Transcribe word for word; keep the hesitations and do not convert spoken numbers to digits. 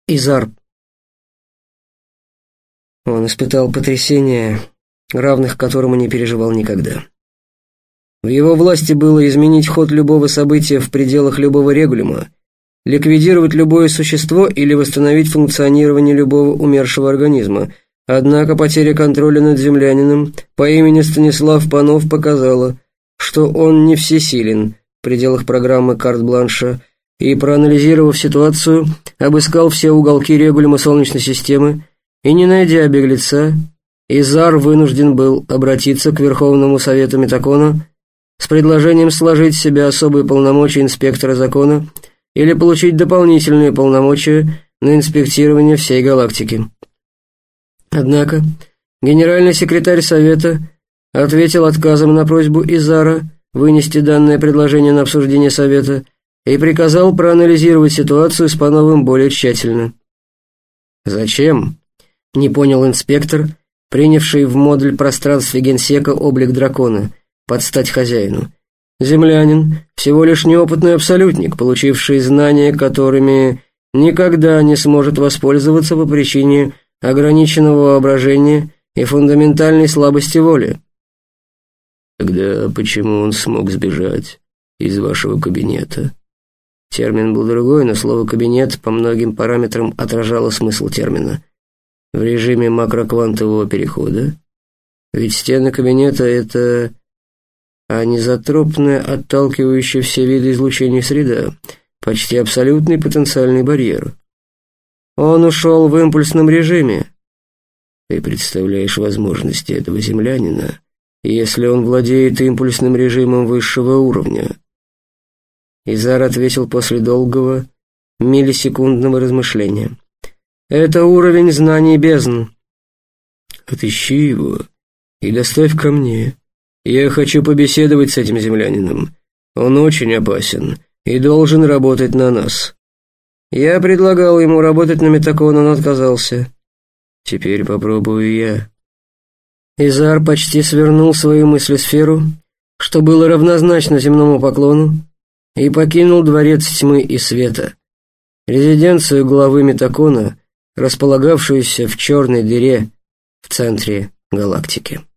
Изар. Он испытал потрясение, равных которому не переживал никогда. В его власти было изменить ход любого события в пределах любого регулима, ликвидировать любое существо или восстановить функционирование любого умершего организма. Однако потеря контроля над землянином по имени Станислав Панов показала, что он не всесилен в пределах программы карт-бланша, и, проанализировав ситуацию, обыскал все уголки регулима Солнечной системы, и, не найдя беглеца, Изар вынужден был обратиться к Верховному Совету Метакона с предложением сложить в себя особые полномочия инспектора закона или получить дополнительные полномочия на инспектирование всей галактики. Однако генеральный секретарь Совета ответил отказом на просьбу Изара вынести данное предложение на обсуждение Совета и приказал проанализировать ситуацию с Пановым более тщательно. «Зачем?» — не понял инспектор, принявший в модуль пространстве генсека облик дракона, под стать хозяину. Землянин — всего лишь неопытный абсолютник, получивший знания, которыми никогда не сможет воспользоваться по причине ограниченного воображения и фундаментальной слабости воли. «Тогда почему он смог сбежать из вашего кабинета?» Термин был другой, но слово «кабинет» по многим параметрам отражало смысл термина. В режиме макроквантового перехода. Ведь стены кабинета — это анизотропная, отталкивающая все виды излучения среда, почти абсолютный потенциальный барьер. Он ушел в импульсном режиме. Ты представляешь возможности этого землянина, если он владеет импульсным режимом высшего уровня? Изар ответил после долгого, миллисекундного размышления. Это уровень знаний бездн. Отыщи его и доставь ко мне. Я хочу побеседовать с этим землянином. Он очень опасен и должен работать на нас. Я предлагал ему работать на Метакон, он отказался. Теперь попробую я. Изар почти свернул свою мыслесферу, что было равнозначно земному поклону, и покинул дворец тьмы и света, резиденцию главы Метакона, располагавшуюся в черной дыре в центре галактики.